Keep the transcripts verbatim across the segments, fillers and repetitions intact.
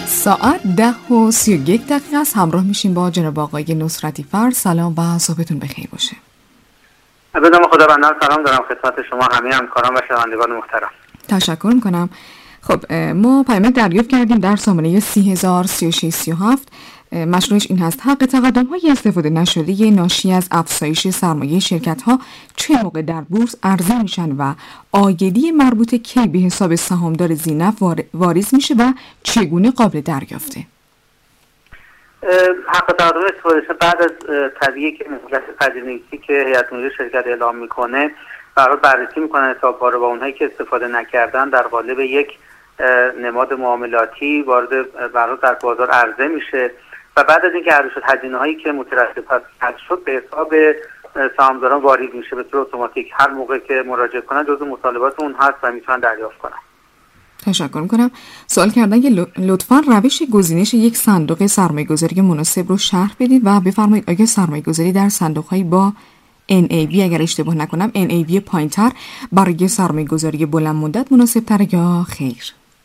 ساعت ده و سی و یک دقیقه است. همراه میشیم با جناب آقای نصرتی فر. سلام و صبحتون بخیر باشه. به نام خداوند سلام دارم خدمت شما همه همکاران و شنوندگان محترم. تشکر میکنم. خب ما پیامک دریافت کردیم در سامانه سی هزار سی و شش سی و هفت. مشروعش این هست: حق تقدم های استفاده نشده ناشی از افزایش سرمایه شرکت ها چه موقع در بورس عرضه میشن و عایدی مربوط کی به حساب سهامدار ذینفع واریز میشه و چگونه قابل دریافته؟ حق تقدم استفاده بعد از تبیه که مهلت تجدیدنویسی که هیئت مدیره شرکت اعلام میکنه برای بررسی میکنن حساب‌ها رو و اونهایی که استفاده نکردن در قالب یک نماد معاملاتی وارد برای در بازار عرضه میشه و بعد از اینکه عرضه شد هزینه‌هایی که مترتب از شد به حساب سهامداران واریز میشه به صورت اتوماتیک. هر موقع که مراجعه کنن جزو مطالبات اون هست و میتونن دریافت کنن. تشکر میکنم. سوال کردن که لطفاً روش گزینش یک صندوق سرمایه‌گذاری مناسب رو شرح بدید و بفرمایید آیا سرمایه‌گذاری در صندوق‌های با ان ای وی اگر اشتباه نکنم ان ای وی پایین‌تر برای سرمایه‌گذاری بلند مدت مناسب‌تر یا خیر؟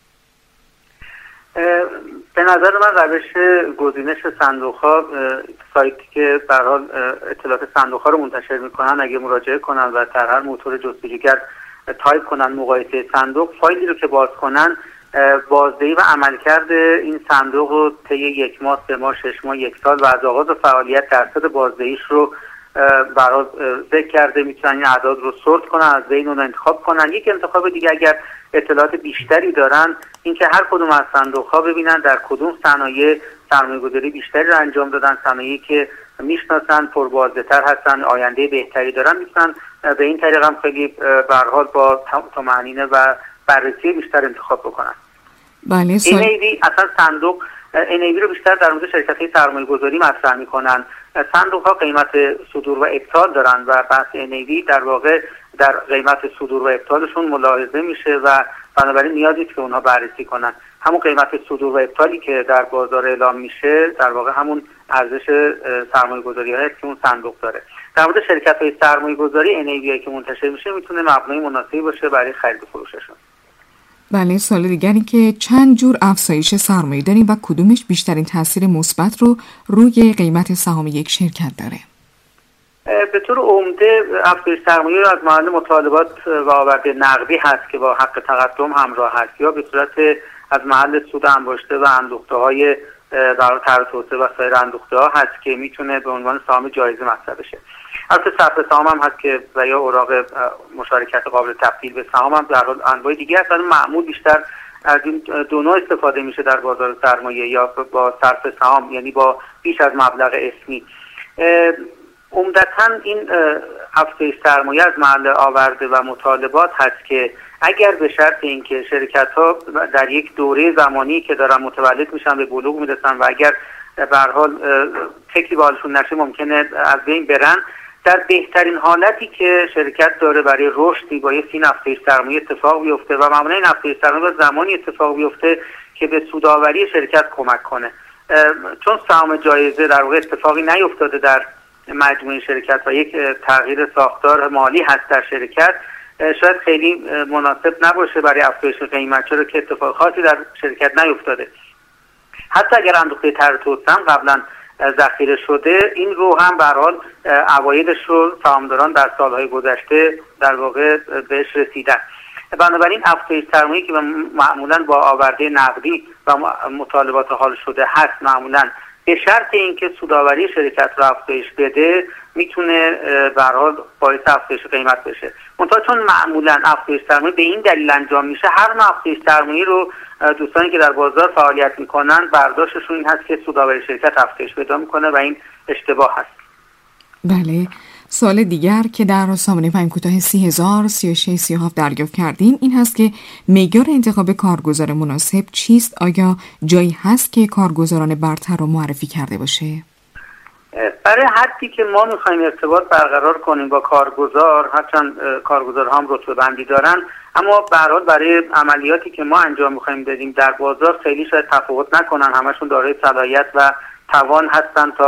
به نظر من روش گزینش صندوق‌ها سایتی که به هر حال اطلاعات صندوق‌ها رو منتشر می‌کنن اگه مراجعه کنن و در هر موتور جستجوگر تایپ کنن مقایسه صندوق، فایلی رو که باز کنن بازدهی و عملکرد این صندوق رو طی یک ماه، سه ماه، شش ماه، یک سال و از آغاز فعالیت درصد بازدهیش رو برای ذکر کرده میتونن این اعداد رو سورت کنن، از بین اون انتخاب کنن. یک انتخاب دیگه اگر اطلاعات بیشتری دارن اینکه هر کدوم از صندوق‌ها ببینن در کدوم صنایع سرمایه‌گذاری بیشتری رو انجام دادن، صنایعی که میشناسن، پربازده‌تر هستن، آینده بهتری دارن، میتونن به این طریق هم خیلی به هر حال با طمأنینه و بررسی بیشتر انتخاب بکنن. بله. ان ای وی اصلا صندوق ان ای وی رو بیشتر در مورد شرکت‌های سرمایه‌گذاری مطرح می‌کنن. صندوق‌ها قیمت صدور و ابطال دارن و بحث ان ای وی در واقع در قیمت صدور و ابطالشون ملاحظه میشه و بنابراین نیازی که اونها بررسی کنن. همون قیمت صدور و ابطالی که در بازار اعلام میشه در واقع همون ارزش سرمایه‌گذاری هست که اون صندوق داره. در مورد شرکت‌های سرمایه‌گذاری ان ای وی که منتشر میشه میتونه مبنای مناسبی باشه برای خرید و فروششون. بله. سوال دیگری که چند جور افزایش سرمایه داریم و کدومش بیشترین تاثیر مثبت رو روی قیمت سهام یک شرکت داره؟ به طور عمده افزایش سرمایه رو از محل مطالبات و آورده نقدی هست که با حق تقدم همراه هست یا به صورت از محل سود انباشته و اندوخته‌های برای طرح توسعه و سایر اندوخته‌ها هست که میتونه به عنوان سهام جایزه مطرح بشه. البته صرف سهام هم هست که و یا اوراق مشارکت قابل تبدیل به سهام هم در حال انواع دیگه هست، ولی معمول بیشتر از این دو نوع استفاده میشه در بازار سرمایه، یا با صرف سهام یعنی با بیش از مبلغ اسمی. عمدتاً این افزایش سرمایه از محل آورده و مطالبات هست که اگر به شرط اینکه شرکت‌ها در یک دوره زمانی که دارن متولد میشن به بلوغ میرسن و اگر به هر حال فکری به حالشون نشه ممکنه از بین برن، در بهترین حالتی که شرکت داره برای رشدی باید این افزایش سرمایه اتفاق بیفته و معمولا این افزایش سرمایه زمانی اتفاق بیفته که به سودآوری شرکت کمک کنه. چون سهام جایزه در واقع اتفاقی نیفتاده در مجموعه شرکت و یک تغییر ساختار مالی هست در شرکت، شاید خیلی مناسب نباشه برای افزایش قیمت، چرا که اتفاق خاصی در شرکت نیفتاده. حتی اگر اندوخته طرح توسعه قبلا ذخیره شده، این رو هم به هر حال عوایدش رو سهامداران در سالهای گذشته در واقع بهش رسیدن. بنابراین افزایش سرمایه‌ای که معمولا با آورده نقدی و مطالبات حال شده هست، معمولا به شرط اینکه سودآوری شرکت رو افزایش بده میتونه به هر حال باعث افزایش قیمت بشه. منتها چون معمولا افزایش سرمایه به این دلیل انجام میشه، هر نوع افزایش سرمایه رو دوستانی که در بازار فعالیت میکنن برداشتشون این هست که سودآوری شرکت افزایش پیدا میکنه و این اشتباه هست. بله. سوال دیگر که در سامانه پیام کوتاه سی هزار سی و شش سی و هفت دریافت کردیم این هست که معیار انتخاب کارگزار مناسب چیست؟ آیا جایی هست که کارگزاران برتر رو معرفی کرده باشه؟ برای حدی که ما میخوایم ارتباط برقرار کنیم با کارگزار، هرچند کارگزارها هم رتبه بندی دارن، اما به هر حال برای عملیاتی که ما انجام میخوایم بدیم در بازار خیلی شاید تفاوت نکنن، همشون دارای صلاحیت و توان هستن تا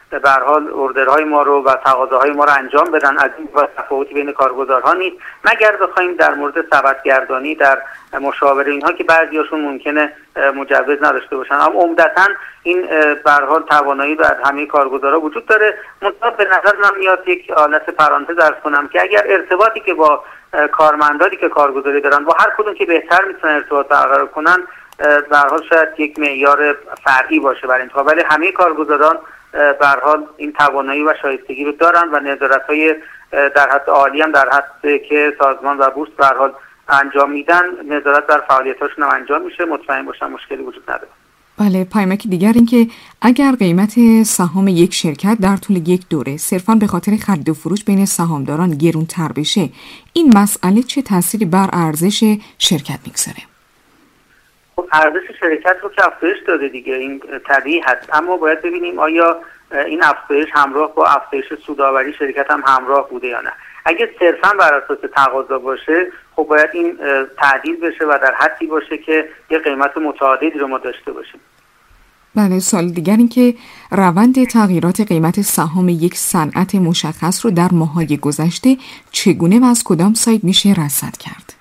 به هر حال اوردرهای ما رو و تقاضاهای ما رو انجام بدن. از این بابت تفاوتی بین کارگزارها نیست، مگر بخوایم در مورد سبدگردانی در مشاوره اینها که بعضیاشون ممکنه مجوز نداشته باشن. اما عمدتاً این به هر حال توانایی در همه کارگزارها وجود داره. منتها به نظر من میاد یک حالت پرانتز عرض کنم که اگر ارتباطی که با کارمندانی که کارگزاری دارن با هر کدوم که بهتر میتونن ارتباط برقرار کنن، به هر حال شاید یک معیار فرعی باشه برای انتخاب، ولی همه کارگزاران به هر حال این توانایی و شایستگی رو دارن و نظارت‌های در حد عالی هم در حد که سازمان و بورس به هر حال انجام میدن، نظارت بر فعالیتاشون هم انجام میشه. مطمئن باشم مشکلی وجود نداره. بله، پیامک دیگر این که اگر قیمت سهام یک شرکت در طول یک دوره صرفاً به خاطر خرید و فروش بین سهامداران گرانتر بشه، این مسئله چه تأثیری بر ارزش شرکت میگذاره؟ خب ارزش شرکت رو که افزایش داده دیگه، این طبیعی هست، اما باید ببینیم آیا این افزایش همراه با افزایش سودآوری شرکت هم همراه بوده یا نه. اگه صرفاً بر اساس تقاضا باشه، خب باید این تعدیل بشه و در حدی باشه که یه قیمت متعادلی رو ما داشته باشیم. بله، سوال دیگر این که روند تغییرات قیمت سهام یک صنعت مشخص رو در ماه‌های گذشته چگونه و از کدام سایت میشه رصد کرد؟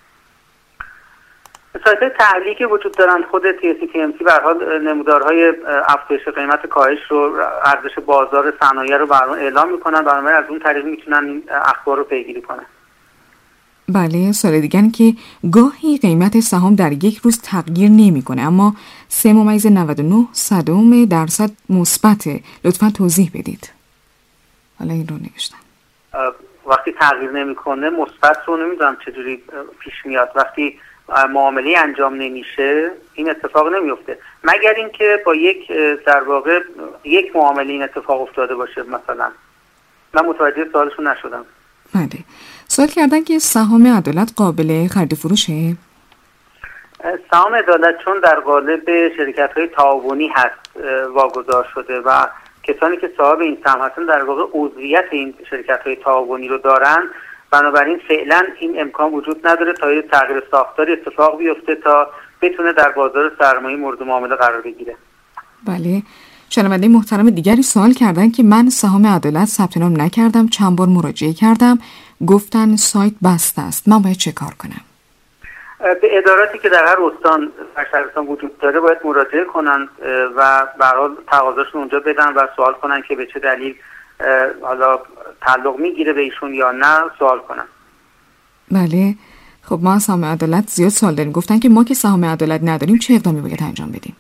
سایت تحلیلی که وجود دارند، خود تی اس تی ام سی به هر حال نمودارهای افزایش قیمت کاهش رو، ارزش بازار صنایع رو برام اعلام میکنن، بنابراین از اون طریق میتونن اخبار رو پیگیری کنن. بله، سوال دیگر این که گاهی قیمت سهام در یک روز تغییر نمیکنه اما سه ممیز نود و نه صدم درصد مثبته. لطفاً توضیح بدید. حالا این رو نوشتم. وقتی تغییر نمیکنه مثبت رو نمیدونم چجوری پیش میاد. وقتی معامله انجام نمیشه این اتفاق نمیفته، مگر اینکه با یک در واقع یک معامله این اتفاق افتاده باشه. مثلا من متوجه سوالشون نشدم. بله، سوال کردن که سهام عدالت قابل خرید و فروشه؟ سهام عدالت چون در قالب شرکت‌های تعاونی هست واگذار شده و کسانی که صاحب این سهم هستن در واقع عضویت این شرکت‌های تعاونی رو دارن، بنابراین فعلا این امکان وجود نداره تا یه تغییر ساختاری اتفاق بیفته تا بتونه در بازار سرمایه مورد معامله قرار بگیره. بله، شنونده محترم دیگری سوال کردن که من سهام عدالت ثبت نام نکردم، چند بار مراجعه کردم، گفتن سایت بسته است، من باید چه کار کنم؟ به اداراتی که در هر استان در شهرستان وجود داره باید مراجعه کنن و به هر حال تقاضاشون اونجا بدن و سوال کنن که به چه دلیل حالا تعلق میگیره به ایشون یا نه سوال کنن. بله، خب ما سهام عدالت زیاد سوال داریم. گفتن که ما که سهام عدالت نداریم چه اقدامی باید انجام بدیم؟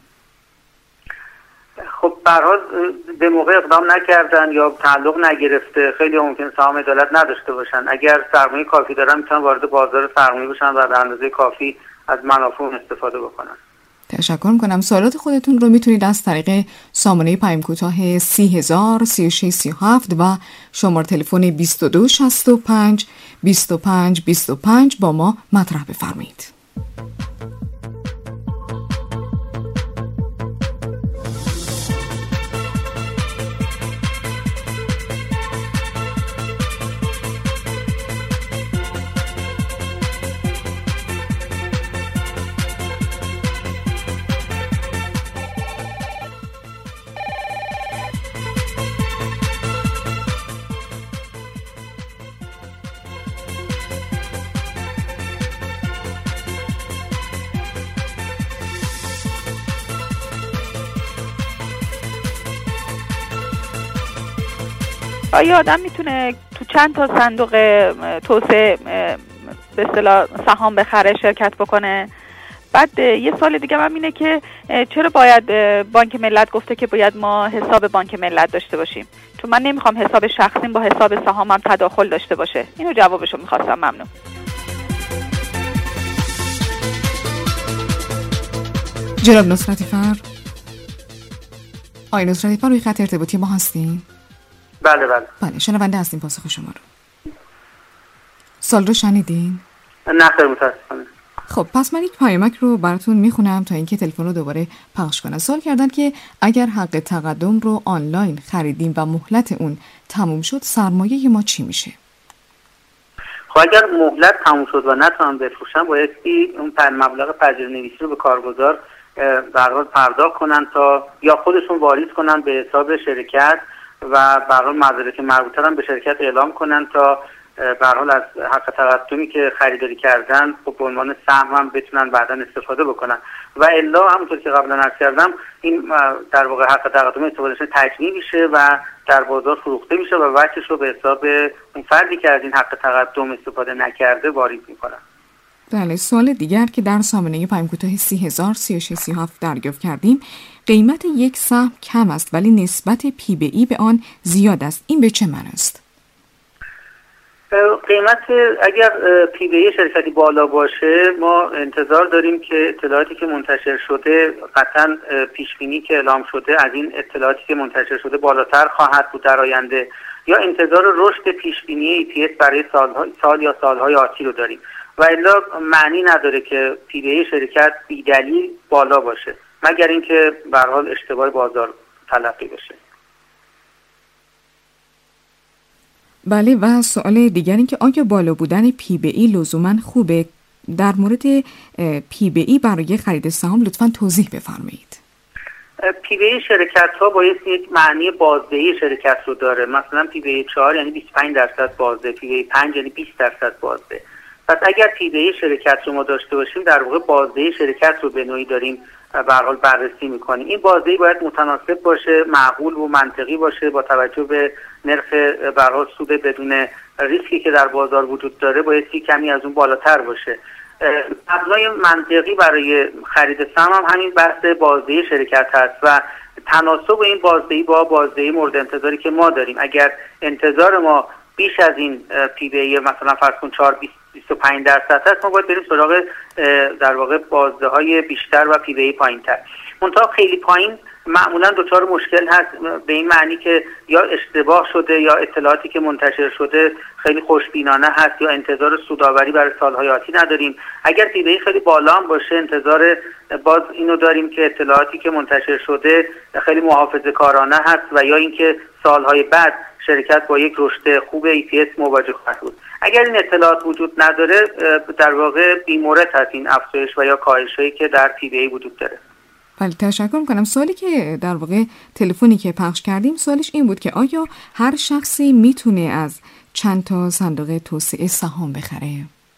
خب به هر حال به موقع اقدام نکردن یا تعلق نگرفته، خیلی ممکن سهام عدالت نداشته باشن. اگر سرمایه کافی دارن میتونن وارد بازار سرمایه بشن و به اندازه کافی از منافع اون استفاده بکنن. تشکر میکنم. سوالات خودتون رو میتونید از طریق سامانه پیام کوتاه سی هزار سی و شش سی و هفت و شماره تلفن بیست و دو شصت و پنج بیست و پنج بیست و پنج با ما مطرح بفرمایید. آیا آدم میتونه تو چند تا صندوق توسعه به اصطلاح سهام بخره، شرکت بکنه؟ بعد یه سوال دیگه من اینه که چرا باید بانک ملت گفته که باید ما حساب بانک ملت داشته باشیم؟ چون من نمیخوام حساب شخصیم با حساب سهامم تداخل داشته باشه. اینو جوابشو میخواستم. ممنون. جناب نصرتی فر، آقای نصرتی فر روی خط ارتباطی ما هستین؟ بله بله بله، شنونده هستیم. پاسخ شما رو سال رو شنیدین؟ نه خیر متاسفانه. خب پس من یک پیامک رو براتون میخونم تا اینکه تلفن رو دوباره پخش کنم. سوال کردن که اگر حق تقدم رو آنلاین خریدیم و مهلت اون تموم شد، سرمایه ما چی میشه؟ خب اگر مهلت تموم شد و نتونن بفروشن، بایستی اون مبلغ پذیرنویسی رو به کارگزار در واقع پرداخت کنن تا یا خودشون واریز کنن به حساب شرکت و به هر حال مدارک مربوطه هم به شرکت اعلام کنن تا به هر حال از حق تقدمی که خریداری کردن خب به عنوان سهم هم بتونن بعداً استفاده بکنن و الا همونطور که قبلا عرض کردم این در واقع حق تقدم استفادهش تجمیع میشه و در بازار فروخته میشه و وجهش رو به حساب اون فردی که از این حق تقدم استفاده نکرده وارد میکنن. بله، سوال دیگر که در سامانه پیام کوتاه سی هزار سی و شش سی و هفت دریافت کردیم، قیمت یک سهم کم است ولی نسبت پی به ای به آن زیاد است، این به چه معنی است؟ قیمت اگر پی به ای شرکتی بالا باشه ما انتظار داریم که اطلاعاتی که منتشر شده قطعا پیش بینی که اعلام شده از این اطلاعاتی که منتشر شده بالاتر خواهد بود در آینده، یا انتظار رشد پیش بینی ای پی اس برای سالهای سال یا سالهای آتی رو داریم و الا معنی نداره که پی به ای شرکت بی‌دلیل بالا باشه مگر اینکه به هر حال اشتباه بازار تلقی بشه. بله، و سوال دیگر این که آیا بالا بودن پی به ای لزوما خوبه؟ در مورد پی به ای برای خرید سهام لطفاً توضیح بفرمایید. پی به ای شرکت ها باید یک معنی بازدهی شرکت رو داره. مثلا پی به ای چهار یعنی بیست و پنج درصد بازده، پی به ای پنج یعنی بیست درصد بازده. پس اگر پی به ای شرکت رو ما داشته باشیم در واقع بازدهی شرکت رو به نوعی داریم به هر حال بررسی میکنیم. این بازدهی باید متناسب باشه، معقول و منطقی باشه، با توجه به نرخ به هر حال سود بدون ریسکی که در بازار وجود داره باید کمی از اون بالاتر باشه. مبنای منطقی برای خرید سهم هم همین بحث بازدهی شرکت هست و تناسب این بازدهی با بازدهی مورد انتظاری که ما داریم. اگر انتظار ما بیش از این پی به ای مثلا فرض کن چهار بیست و پنج درصد هست، ما باید بریم سراغ در واقع بازده های بیشتر و پی به ای پایین تر. منتها خیلی پایین معمولا دچار مشکل هست به این معنی که یا اشتباه شده یا اطلاعاتی که منتشر شده خیلی خوشبینانه هست یا انتظار سودآوری برای سالهای آتی نداریم. اگر پی به ای خیلی بالا هم باشه انتظار باز اینو داریم که اطلاعاتی که منتشر شده خیلی محافظه‌کارانه هست و یا اینکه سالهای بعد شرکت با یک رشد خوب ای پی اس مواجه خواهد بود. اگر این اطلاعات وجود نداره در واقع بی‌مورد هست این افزایش و یا کاهشی که در پی به ای وجود داره. بله، تشکر میکنم. سوالی که در واقع تلفنی که پخش کردیم سوالش این بود که آیا هر شخصی میتونه از چند تا صندوق توسعه سهام بخره؟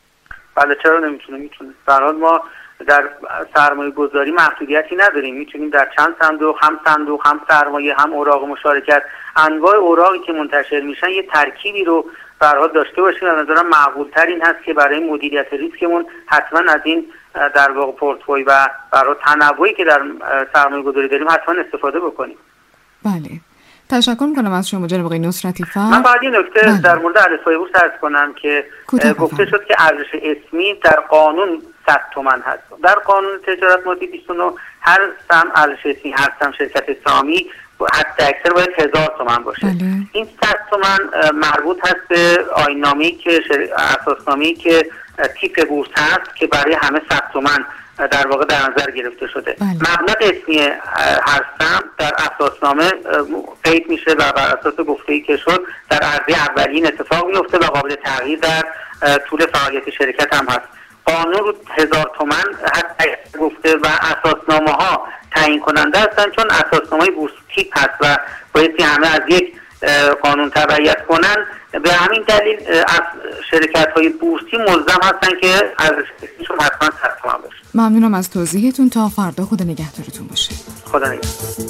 بله، چرا نمیتونه؟ میتونه. به هر حال ما در سرمایه گذاری محدودیتی نداریم، میتونیم در چند صندوق، هم صندوق هم سرمایه هم اوراق مشارکت، انواع اوراقی که منتشر میشن یه ترکیبی رو به هر حال داشته باشیم. از نظرم معقول تر این هست که برای مدیریت ریسکمون حتما از این در واقع پورتفوی و برای تنوعی که در سرمایه گذاری داریم حتما استفاده بکنیم. بله، تشکر میکنم از شما جناب آقای نصرتی فر. من باید این نکته بله. در مورد الفای بورس عرض کنم که گفته شد که ارزش اسمی در قانون صد تومان هست. در قانون تجارت ماده بیست و نه هر سهم ارزش اسمی، هر سهم شرکت سهامی حتی اکثر باید هزار تومان باشه. بله. این صد تومان مربوط هست به آیین‌نامه‌ای که اساسنامه‌ای که تیپ بورس هست که برای همه صد تومان در واقع در نظر گرفته شده. بله. مبلغ اسمی هر سهم در اساسنامه قید میشه و بر اساس گفته‌ای که شد در عرضه اولین اتفاق میفته و قابل تغییر در طول فعالیت شرکت هم هست. قانون رو هزار تومان هست گفته و اساسنامه ها تعیین کننده هستن، چون اساسنامه بورس تیپ هست و باید همه از یک قانون تبعیت کنن. به همین دلیل از شرکت های بورسی ملزم هستن که ارزششون حتما صد تومان باشه. ممنونم از توضیحتون. تا فردا خدا نگهدارتون باشه. خدا نگهدار.